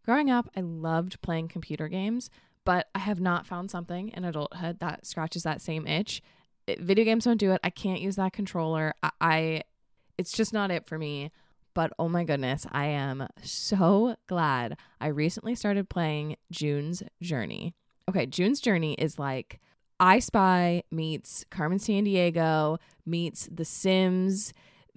Growing up, I loved playing computer games, but I have not found something in adulthood that scratches that same itch. Video games don't do it. I can't use that controller. It's just not it for me. But oh my goodness, I am so glad I recently started playing June's Journey. Okay, June's Journey is like I Spy meets Carmen Sandiego, meets The Sims,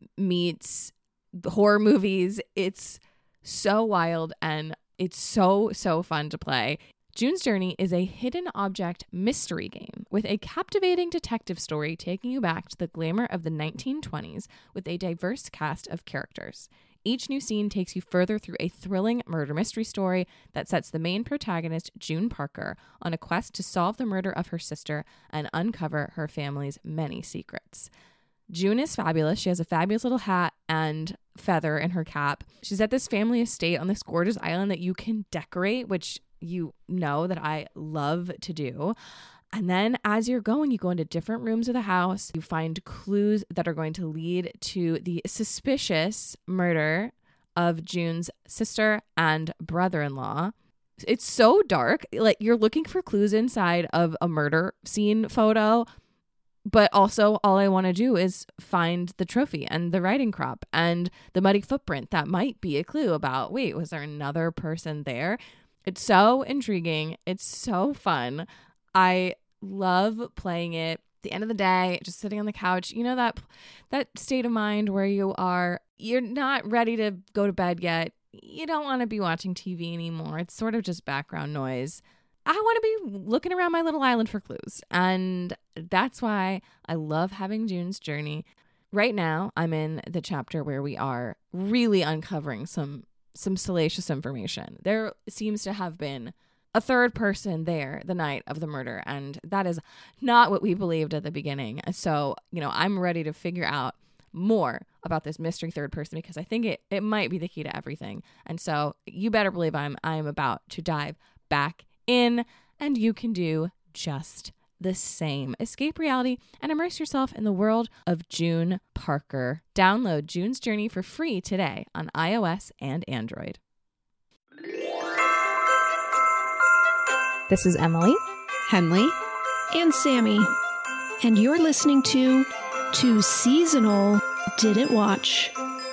meets horror movies. It's so wild and it's so fun to play. June's Journey is a hidden object mystery game with a captivating detective story taking you back to the glamour of the 1920s with a diverse cast of characters. Each new scene takes you further through a thrilling murder mystery story that sets the main protagonist, June Parker, on a quest to solve the murder of her sister and uncover her family's many secrets. June is fabulous. She has a fabulous little hat and feather in her cap. She's at this family estate on this gorgeous island that you can decorate, which you know that I love to do. And then as you're going, you go into different rooms of the house. You find clues that are going to lead to the suspicious murder of June's sister and brother-in-law. It's so dark. Like you're looking for clues inside of a murder scene photo. But also all I want to do is find the trophy and the riding crop and the muddy footprint that might be a clue about, wait, was there another person there? It's so intriguing. It's so fun. I love playing it. At the end of the day, just sitting on the couch, you know, that state of mind where you're not ready to go to bed yet. You don't want to be watching TV anymore. It's sort of just background noise. I want to be looking around my little island for clues. And that's why I love having June's Journey. Right now, I'm in the chapter where we are really uncovering some salacious information. There seems to have been a third person there the night of the murder, and that is not what we believed at the beginning. So, you know, I'm ready to figure out more about this mystery third person because I think it might be the key to everything. And so you better believe I am about to dive back in, and you can do just the same. Escape reality and immerse yourself in the world of June Parker. Download June's Journey for free today on iOS and Android. This is Emily, Henley, and Sammy, and you're listening to Too Seasonal Didn't Watch.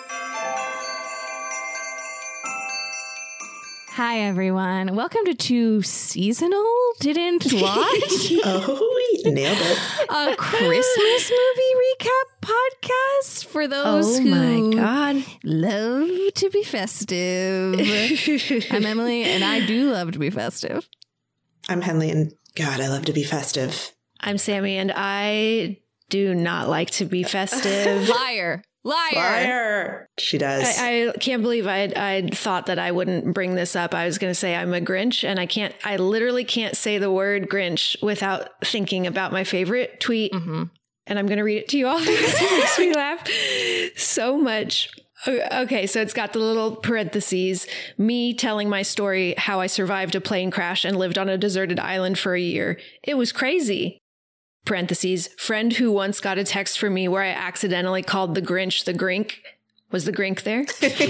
Hi, everyone. Welcome to Too Seasonal Didn't Watch. Oh, you nailed it. A Christmas movie recap podcast for those who love to be festive. I'm Emily, and I do love to be festive. I'm Henley, and God, I love to be festive. I'm Sammy, and I do not like to be festive. Liar. She does. I can't believe I thought that I wouldn't bring this up. I was going to say I'm a Grinch, and I literally can't say the word Grinch without thinking about my favorite tweet. Mm-hmm. And I'm going to read it to you all because it makes me laugh so much. Okay, so it's got the little parentheses, me telling my story, how I survived a plane crash and lived on a deserted island for a year. It was crazy. Parentheses, friend who once got a text from me where I accidentally called the Grinch the Grink. Was the Grink there?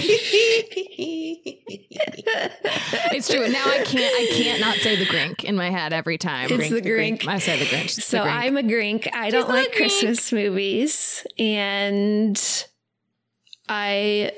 It's true. Now I can't not say the Grink in my head every time. It's the Grink. I say the Grinch. So the Grink. I'm a Grink. I don't like Christmas movies. And I'm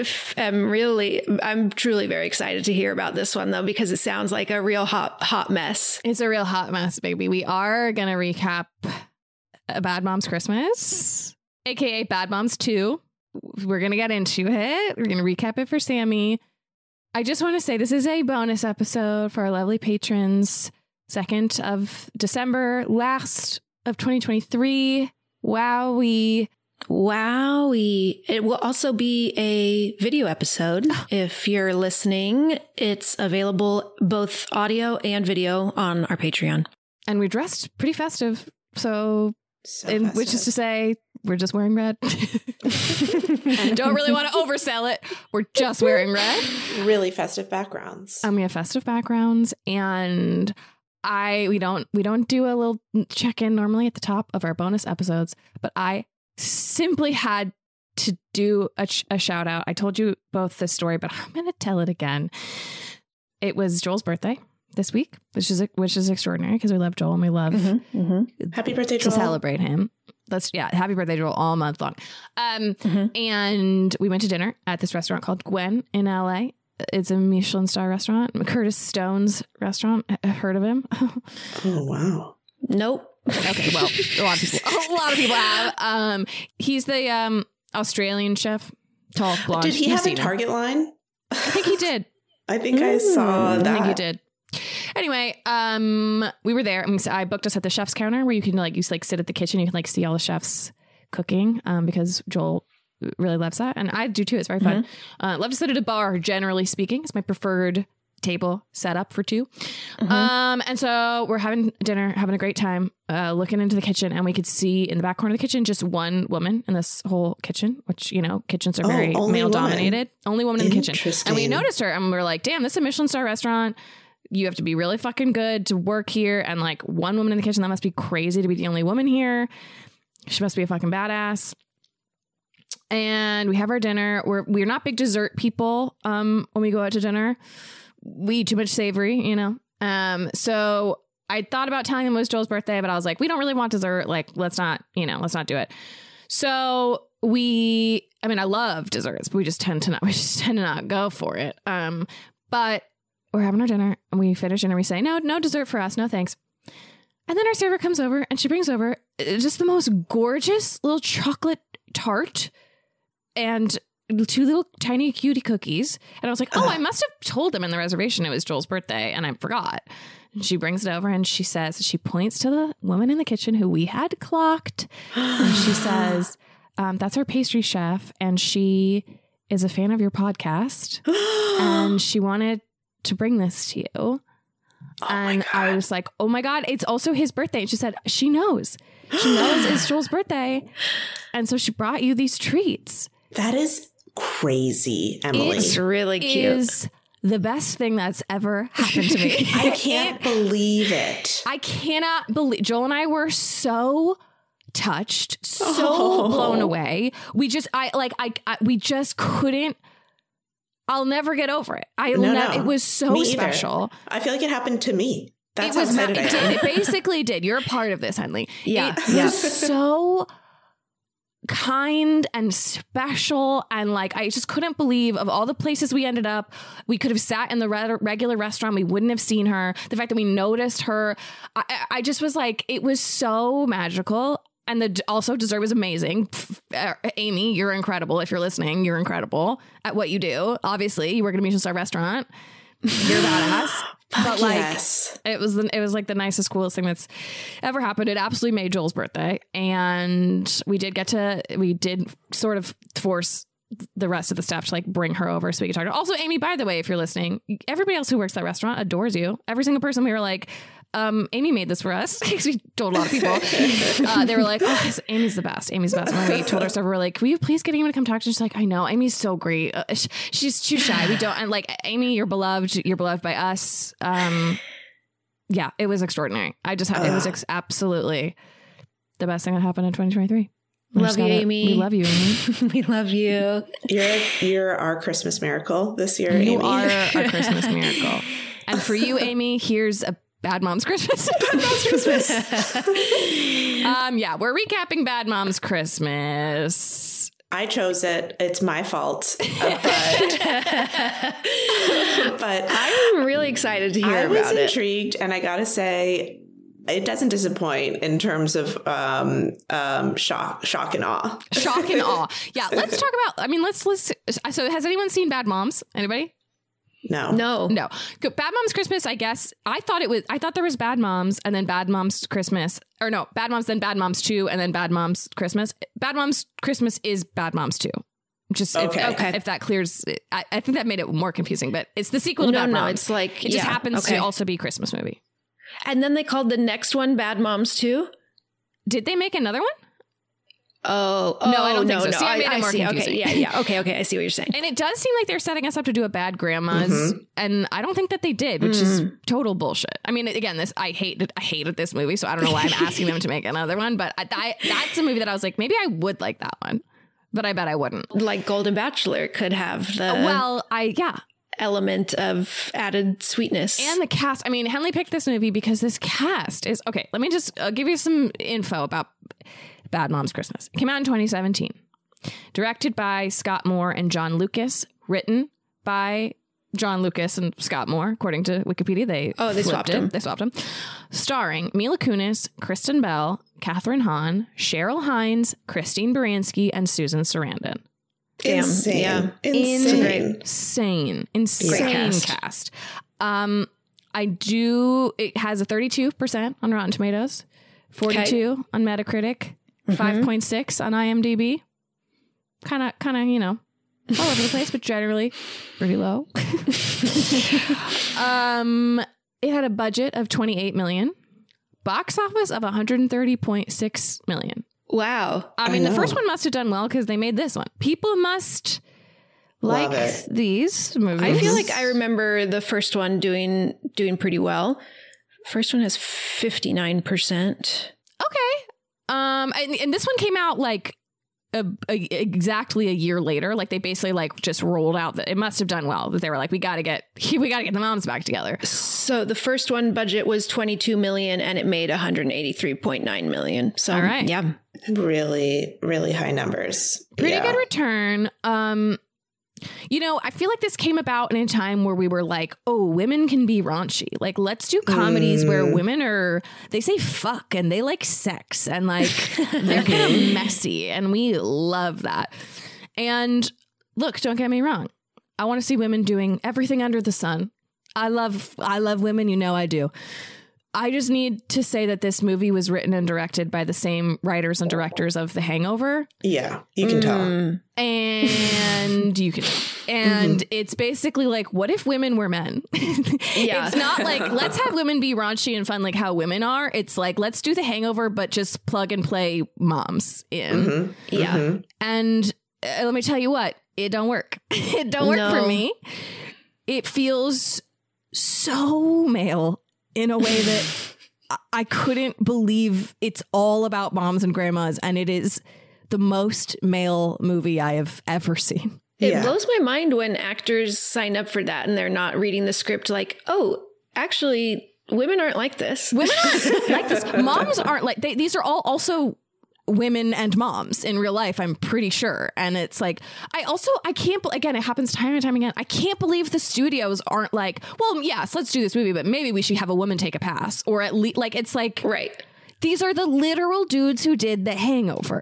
truly very excited to hear about this one, though, because it sounds like a real hot mess. It's a real hot mess, baby. We are going to recap Bad Moms Christmas, aka Bad Moms 2. We're going to get into it. We're going to recap it for Sammy. I just want to say this is a bonus episode for our lovely patrons. 2nd of December, last of 2023. Wowie. It will also be a video episode. If you're listening, it's available both audio and video on our Patreon. And we dressed pretty festive. Which is to say, we're just wearing red. And don't really want to oversell it. We're just wearing red. Really festive backgrounds. We have festive backgrounds, and we don't do a little check-in normally at the top of our bonus episodes, but I simply had to do a shout out. I told you both this story, but I'm going to tell it again. it was Joel's birthday this week, which is extraordinary because we love Joel and we love Happy birthday, Joel. to celebrate him. Happy birthday, Joel, all month long. And we went to dinner at this restaurant called Gwen in LA. It's a Michelin star restaurant, Curtis Stone's restaurant. Heard of him? Oh, wow. Nope. Okay, well, a lot of people have. He's the Australian chef, tall, blonde. Did he have a Target line? I think he did. I think I saw that. I think he did. Anyway, we were there. I booked us at the chef's counter where you can you sit at the kitchen. You can see all the chefs cooking because Joel really loves that. And I do too. It's very fun. Love to sit at a bar, generally speaking. It's my preferred table setup for two. And so we're having dinner, having a great time, looking into the kitchen, and we could see in the back corner of the kitchen just one woman in this whole kitchen, which, kitchens are very male dominated. Only woman in the kitchen. And we noticed her and we were like, damn, this is a Michelin star restaurant. You have to be really fucking good to work here. And one woman in the kitchen, that must be crazy to be the only woman here. She must be a fucking badass. And we have our dinner. We're not big dessert people when we go out to dinner. We eat too much savory, So I thought about telling them it was Joel's birthday, but I was like, we don't really want dessert. Let's not do it. So I love desserts, but we just tend to not go for it. But we're having our dinner and we finish dinner. We say, no dessert for us. No, thanks. And then our server comes over and she brings over just the most gorgeous little chocolate tart and 2 little tiny cutie cookies. And I was like, I must have told them in the reservation it was Joel's birthday and I forgot. And she brings it over and she points to the woman in the kitchen who we had clocked. And she says, that's our pastry chef. And she is a fan of your podcast. And she wanted to bring this to you. And I was like, oh my God, it's also his birthday. And she said, she knows it's Joel's birthday. And so she brought you these treats. That is crazy, Emily. It's really cute. It is the best thing that's ever happened to me. I can't believe it. I cannot believe Joel and I were so touched, so blown away. We just couldn't. I'll never get over it. It was so special. I feel like it happened to me. That's how excited I am. It basically did. You're a part of this, Henley. Yeah. It was so kind and special, and I just couldn't believe of all the places we ended up. We could have sat in the regular restaurant. We wouldn't have seen her. The fact that we noticed her, I just was like, it was so magical. And also dessert was amazing. Amy, you're incredible. If you're listening, you're incredible at what you do. Obviously, you work at a Michelin star restaurant. You're badass. But yes. It was the nicest, coolest thing that's ever happened. It absolutely made Joel's birthday. And we did sort of force the rest of the staff to bring her over so we could talk to her. Also, Amy, by the way, if you're listening, everybody else who works at that restaurant adores you. Every single person, we were like, Amy made this for us because we told a lot of people. They were like, Amy's the best. Amy's the best. And when we told our server, we're like, will you please get Amy to come talk to us? She's like, I know. Amy's so great. She's too shy. We don't. And Amy, you're beloved. You're beloved by us. Yeah, it was extraordinary. It was absolutely the best thing that happened in 2023. Love you, Amy. We love you, Amy. We love you. You're our Christmas miracle this year, Amy. You are our Christmas miracle. And for you, Amy, here's a Bad Moms Christmas. Bad Moms Christmas. Yeah, we're recapping Bad Moms Christmas. I chose it. It's my fault. But I'm really excited to hear about it. I was intrigued, and I gotta say, it doesn't disappoint in terms of shock and awe. Shock and awe. Yeah, let's talk about. So, has anyone seen Bad Moms? Anybody? No. Good. Bad Moms Christmas, I guess. I thought there was Bad Moms and then Bad Moms Christmas. Or no, Bad Moms, then Bad Moms 2, and then Bad Moms Christmas. Bad Moms Christmas is Bad Moms 2. Just if that clears, I think that made it more confusing, but it's the sequel to Bad Moms. No, it's it just happens to also be a Christmas movie. And then they called the next one Bad Moms 2? Did they make another one? Oh, no, I don't think so. See, I made it more confusing. Okay, yeah. Okay. I see what you're saying. And it does seem like they're setting us up to do a Bad Grandmas, and I don't think that they did, which is total bullshit. I mean, again, I hated this movie, so I don't know why I'm asking them to make another one, but that's a movie that I was like, maybe I would like that one, but I bet I wouldn't. Like Golden Bachelor could have the... Well, yeah. element of added sweetness. And the cast. I mean, Henley picked this movie because this cast is okay. Let me just give you some info about Bad Moms Christmas. It came out in 2017. Directed by Scott Moore and John Lucas. Written by John Lucas and Scott Moore, according to Wikipedia. They swapped him. They swapped him. Starring Mila Kunis, Kristen Bell, Katherine Hahn, Cheryl Hines, Christine Baranski, and Susan Sarandon. Damn. Insane. Yeah. Insane cast. It has a 32% on Rotten Tomatoes, 42 on Metacritic, 5.6 on IMDb. Kind of, all over the place, but generally pretty low. It had a budget of $28 million, box office of $130.6 million. Wow. I mean, the first one must have done well because they made this one. People must like these movies. I feel like I remember the first one doing pretty well. First one has 59%. Okay. And this one came out like exactly a year later. Like they basically like just rolled out that it must have done well. That they were like, we got to get the moms back together. So the first one budget was $22 million and it made $183.9 million. So all right. Yeah. Really, really high numbers. Pretty good return. I feel like this came about in a time where we were like, oh, women can be raunchy. Like, let's do comedies where women they say fuck and they like sex and like they're kind of messy and we love that. And look, don't get me wrong. I want to see women doing everything under the sun. I love women. I do. I just need to say that this movie was written and directed by the same writers and directors of The Hangover. Yeah, you can tell. And you can tell. And it's basically like, what if women were men? Yeah. It's not like, let's have women be raunchy and fun like how women are. It's like, let's do The Hangover, but just plug and play moms in. Yeah. And let me tell you what, it don't work. It don't work for me. It feels so male in a way that I couldn't believe. It's all about moms and grandmas, and it is the most male movie I have ever seen. It blows my mind when actors sign up for that and they're not reading the script like, oh, actually, women aren't like this. Women aren't like this. Moms aren't like, these are all also women and moms in real life, I'm pretty sure. And it's like, I can't, again, it happens time and time again. I can't believe the studios aren't like, well, yes, let's do this movie, but maybe we should have a woman take a pass. Or at least, like, it's like, right. These are the literal dudes who did The Hangover.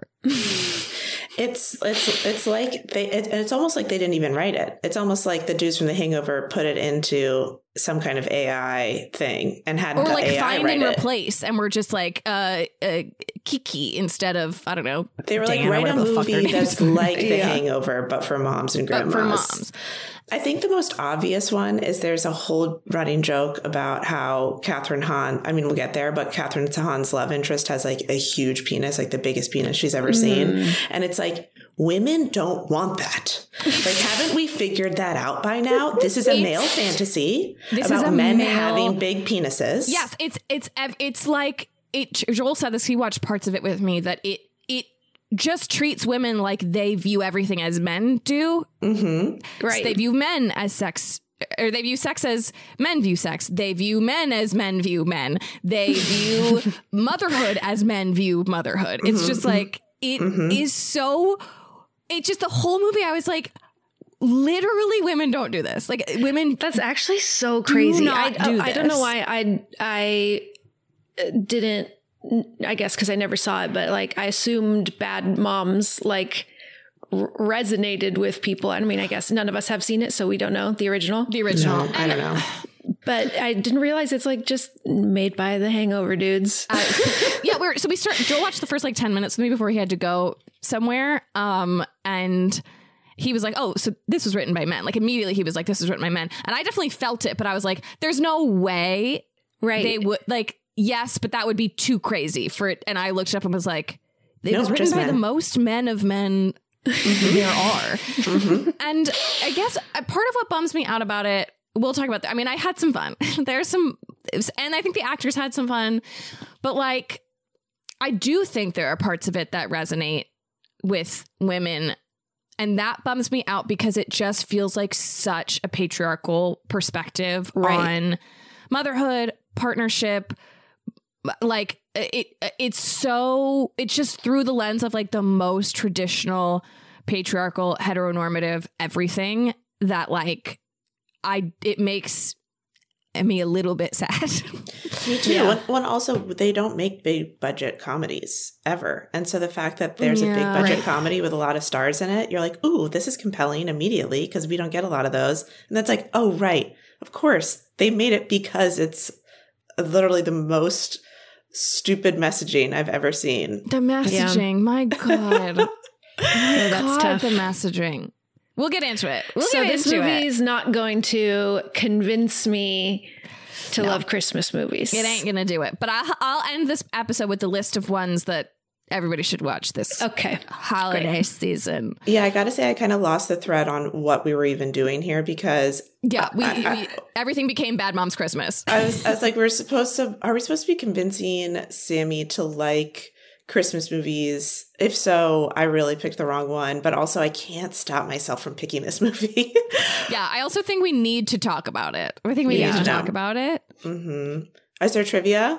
It's like it's almost like they didn't even write it. It's almost like the dudes from The Hangover put it into some kind of AI thing and had or like AI find write and it. replace, and we're just like Kiki instead of, I don't know. They were Dan like, write a movie that's like The Yeah. Hangover, but for moms and grandmas. But for moms. I think the most obvious one is there's a whole running joke about how Katherine Hahn, I mean, we'll get there, but Katherine Hahn's love interest has like a huge penis, like the biggest penis she's ever seen. And it's like, women don't want that. Like, haven't we figured that out by now? This is a male fantasy about men having big penises. Yes, it's like Joel said this. He watched parts of it with me. That it just treats women like they view everything as men do. Mm-hmm. Right? So they view men as sex. Or they view sex as men view sex. They view men as men view men. They view motherhood as men view motherhood. It's just like, it is so... It's just the whole movie. I was like, literally, women don't do this. Like, women. That's actually so crazy. I don't know why I didn't. I guess because I never saw it, but like I assumed Bad Moms like resonated with people. I mean, I guess none of us have seen it, so we don't know the original. The original. No, I don't know. But I didn't realize it's like just made by the Hangover dudes. Joel watched the first like 10 minutes with me before he had to go somewhere. And he was like, oh, so this was written by men. Like immediately he was like, this was written by men. And I definitely felt it, but I was like, there's no way they would like, yes, but that would be too crazy for it. And I looked it up and was like, it was written by the most men of men there are. And I guess part of what bums me out about it, we'll talk about that. I mean, I had some fun. And I think the actors had some fun, but like, I do think there are parts of it that resonate with women And that bums me out because it just feels like such a patriarchal perspective on motherhood, partnership. Like it's just through the lens of like the most traditional patriarchal heteronormative everything that like it makes me a little bit sad. Me too. When also they don't make big budget comedies ever. And so the fact that there's a big budget comedy with a lot of stars in it, you're like, ooh, this is compelling immediately because we don't get a lot of those. And that's like, oh, right. Of course. They made it because it's literally the most stupid messaging I've ever seen. The messaging. My God. That's tough. The messaging. We'll get into it. This movie is not going to convince me to love Christmas movies. It ain't going to do it. But I'll end this episode with the list of ones that everybody should watch this holiday season. Yeah, I got to say I kind of lost the thread on what we were even doing here because everything became Bad Moms Christmas. I was like, are we supposed to be convincing Sammy to like Christmas movies? If so, I really picked the wrong one, but also I can't stop myself from picking this movie. Yeah, I also think we need to talk about it. I think we need to talk about it. Mm-hmm. Is there trivia?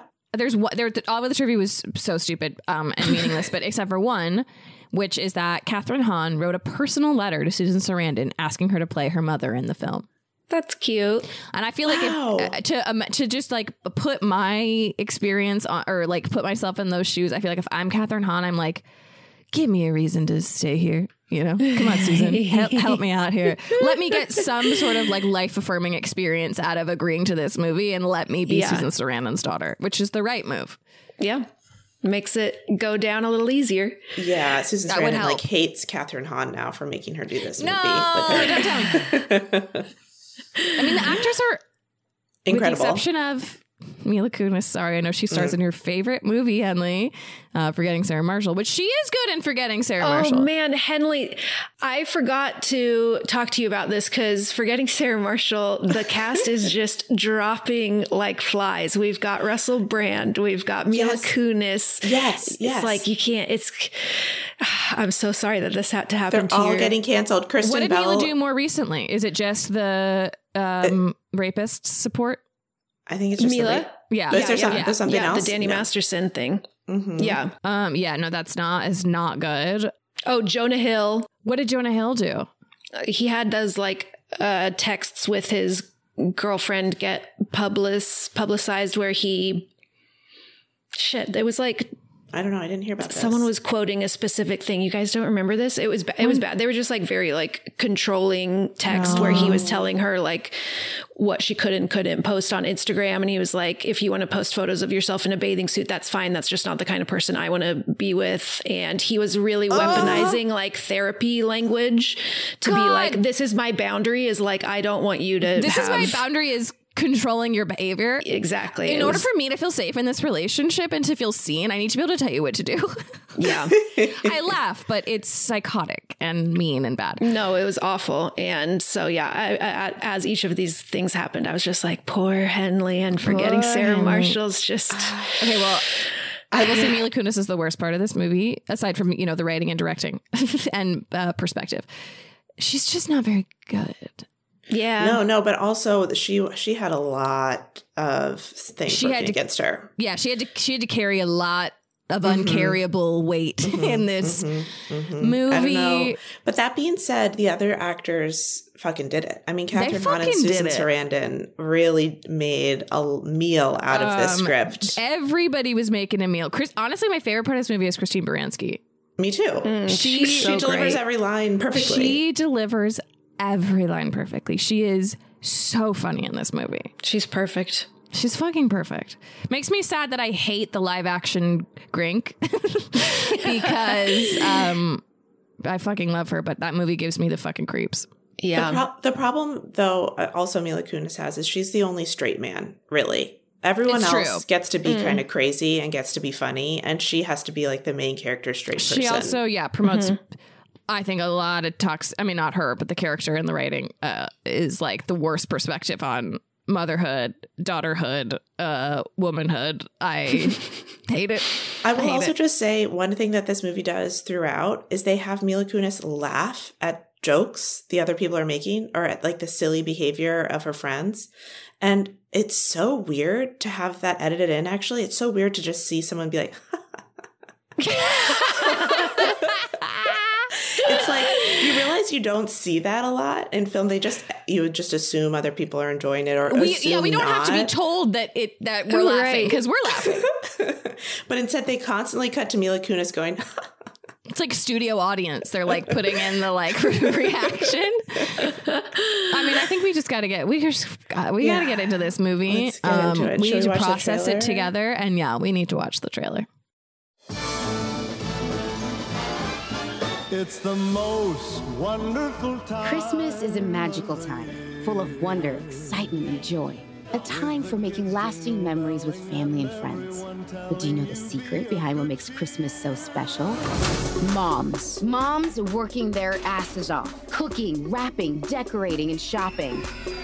All of the trivia was so stupid and meaningless, but except for one, which is that Kathryn Hahn wrote a personal letter to Susan Sarandon asking her to play her mother in the film. That's cute. And I feel like to just like put my experience on, or like put myself in those shoes, I feel like if I'm Kathryn Hahn, I'm like, give me a reason to stay here. You know, come on, Susan, help me out here. Let me get some sort of like life affirming experience out of agreeing to this movie and let me be Susan Sarandon's daughter, which is the right move. Yeah. Makes it go down a little easier. Yeah, Susan Sarandon like hates Kathryn Hahn now for making her do this movie. Don't tell me. I mean, the actors are incredible. With the exception of Mila Kunis. Sorry, I know she stars in your favorite movie, Henley, Forgetting Sarah Marshall, which she is good in Forgetting Sarah Marshall. Oh, man, Henley, I forgot to talk to you about this because Forgetting Sarah Marshall, the cast is just dropping like flies. We've got Russell Brand. We've got Mila Kunis. Yes. It's like you can't, I'm so sorry that this had to happen They're all getting canceled. Kristen What did Bell. Mila do more recently? Is it just the rapist support? I think it's just Mila. There's something else. The Danny Masterson thing. Mm-hmm. Yeah. No, that's not good. Oh, Jonah Hill. What did Jonah Hill do? He had those like texts with his girlfriend get publicized where it was like, I don't know. I didn't hear about this. Someone was quoting a specific thing. You guys don't remember this? It was bad. They were just like very like controlling text where he was telling her like what she could and couldn't post on Instagram. And he was like, if you want to post photos of yourself in a bathing suit, that's fine. That's just not the kind of person I want to be with. And he was really weaponizing like therapy language to be like, this is my boundary, is like, I don't want you to This is my boundary is controlling your behavior. Exactly. In order for me to feel safe in this relationship and to feel seen, I need to be able to tell you what to do. Yeah. I laugh, but it's psychotic and mean and bad. No, it was awful. And so, as each of these things happened, I was just like, poor Henley and Forgetting Sarah Marshall's just... Okay, well... I will say Mila Kunis is the worst part of this movie, aside from, the writing and directing and perspective. She's just not very good. Yeah. No, but also she had a lot of things working against her. Yeah, she had to carry a lot of uncarryable weight in this movie. I don't know. But that being said, the other actors fucking did it. I mean, Kathryn Hahn and Susan Sarandon really made a meal out of this script. Everybody was making a meal. Honestly, my favorite part of this movie is Christine Baranski. Me too. She delivers every line perfectly. She delivers every line perfectly. She is so funny in this movie. She's perfect. She's fucking perfect. Makes me sad that I hate the live action Grink because I fucking love her, but that movie gives me the fucking creeps. Yeah. The problem, though, also Mila Kunis has is she's the only straight man, really. Everyone else gets to be kind of crazy and gets to be funny, and she has to be like the main character straight person. She also, promotes... I think a lot of not her, but the character in the writing is like the worst perspective on motherhood, daughterhood, womanhood. I hate it. I will also just say one thing that this movie does throughout is they have Mila Kunis laugh at jokes the other people are making or at like the silly behavior of her friends. And it's so weird to have that edited in, actually. It's so weird to just see someone be like, it's like you realize you don't see that a lot in film. You would just assume other people are enjoying it, or we don't have to be told that we're laughing because we're laughing. But instead, they constantly cut to Mila Kunis going. It's like studio audience. They're like putting in the like reaction. I mean, I think we just got to get gotta get into this movie. Let's get into it. We need to process it together, and we need to watch the trailer. It's the most wonderful time. Christmas is a magical time, full of wonder, excitement, and joy. A time for making lasting memories with family and friends. But do you know the secret behind what makes Christmas so special? Moms. Moms working their asses off. Cooking, wrapping, decorating, and shopping.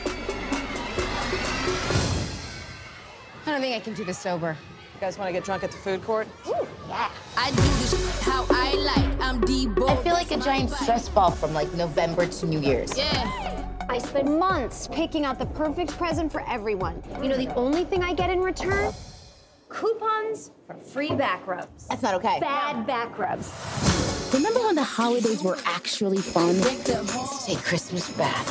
I don't think I can do this sober. You guys want to get drunk at the food court? Ooh, yeah. I do this how I like. I'm Debo. I feel like a giant stress ball from like November to New Year's. Yeah. I spend months picking out the perfect present for everyone. You know, the only thing I get in return? Coupons for free back rubs. That's not okay. Bad back rubs. Remember when the holidays were actually fun? Let's take Christmas back.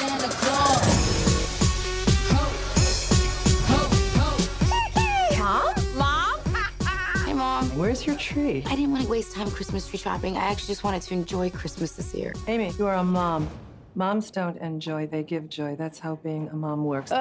Hey, Mom. Where's your tree? I didn't want to waste time Christmas tree shopping. I actually just wanted to enjoy Christmas this year. Amy, you are a mom. Moms don't enjoy, they give joy. That's how being a mom works.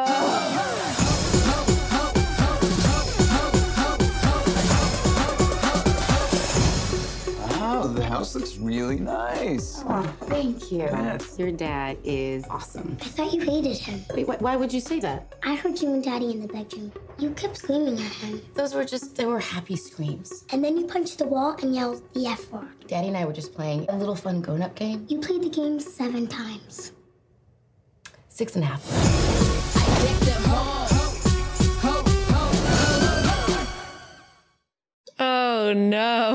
Wow, the house looks really nice. Oh, thank you. Yes. Your dad is awesome. I thought you hated him. Wait, why would you say that? I heard you and Daddy in the bedroom. You kept screaming at him. They were happy screams. And then you punched the wall and yelled the F word. Daddy and I were just playing a little fun grown-up game. You played the game 7 times. 6.5. Oh, no.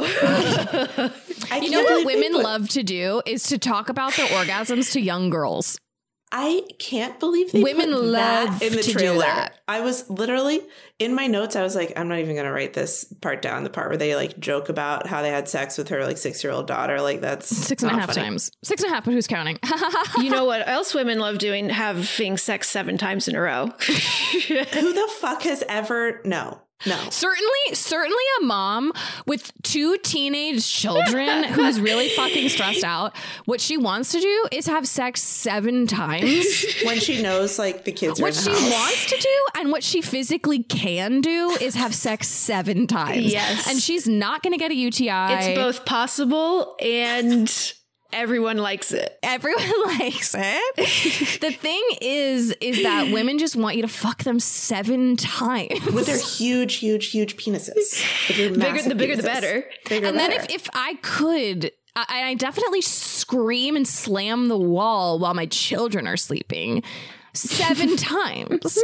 You know what women love to do is to talk about their orgasms to young girls. I can't believe they Women put love that in the to do trailer. that. I was literally in my notes. I was like, I'm not even going to write this part down. The part where they like joke about how they had sex with her like 6-year-old daughter. Like that's 6.5 times. 6.5, but who's counting? You know what else women love doing? Having sex 7 times in a row. Who the fuck has ever? No. Certainly a mom with 2 teenage children who's really fucking stressed out. What she wants to do is have sex 7 times. When she knows like the kids are in the house. What she wants to do and what she physically can do is have sex 7 times. Yes. And she's not going to get a UTI. It's both possible and everyone likes it. Everyone likes it. The thing is that women just want you to fuck them 7 times. With their huge penises. With your The bigger the better. And then if I could, I definitely scream and slam the wall while my children are sleeping 7 times.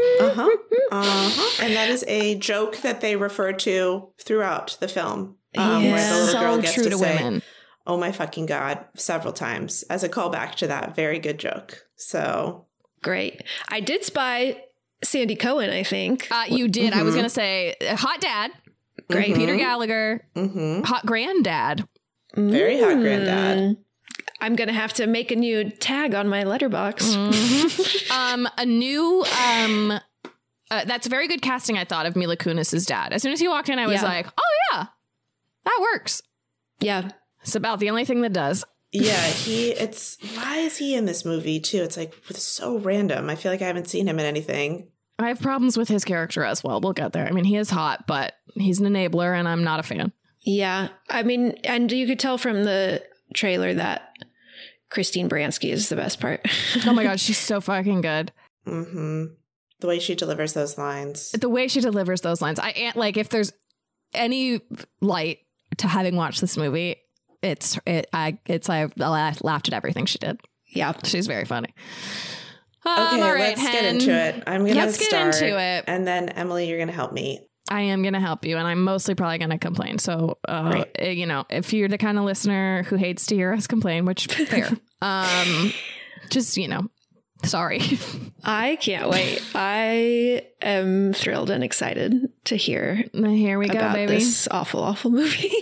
And that is a joke that they refer to throughout the film. Where the little girl gets true to say, women. Oh my fucking God, several times as a callback to that very good joke. So great. I did spy Sandy Cohen, I think. You did. I was going to say hot dad. Great. Peter Gallagher. Hot granddad. Very hot granddad. I'm going to have to make a new tag on my letterbox. A new, that's very good casting, I thought, of Mila Kunis's dad. As soon as he walked in, I was like, oh yeah, that works. Yeah. It's about the only thing that does. Yeah, why is he in this movie too? It's like so random. I feel like I haven't seen him in anything. I have problems with his character as well. We'll get there. I mean, he is hot, but he's an enabler and I'm not a fan. Yeah. I mean, and you could tell from the trailer that Christine Baranski is the best part. Oh my God, she's so fucking good. The way she delivers those lines. I like, if there's any light to having watched this movie, I laughed at everything she did. Yeah. She's very funny. Okay, all right, let's get Hen. into it. I'm going to start. Let's get into it. And then, Emily, you're going to help me. I am going to help you, and I'm mostly probably going to complain. So, you know, if you're the kind of listener who hates to hear us complain, which fair, just, you know, sorry. I can't wait. I am thrilled and excited to hear. Here we go, about baby. This awful, awful movie.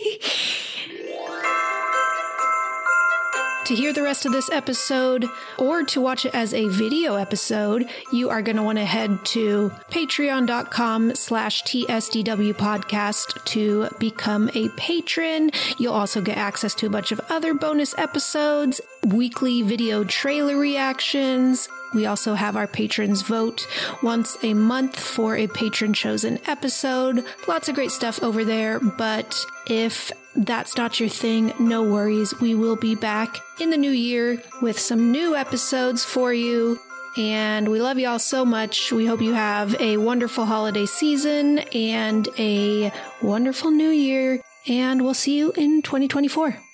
To hear the rest of this episode or to watch it as a video episode, you are going to want to head to patreon.com/TSDW podcast to become a patron. You'll also get access to a bunch of other bonus episodes, weekly video trailer reactions. We also have our patrons vote once a month for a patron chosen episode. Lots of great stuff over there, but if that's not your thing, no worries. We will be back in the new year with some new episodes for you. And we love you all so much. We hope you have a wonderful holiday season and a wonderful new year. And we'll see you in 2024.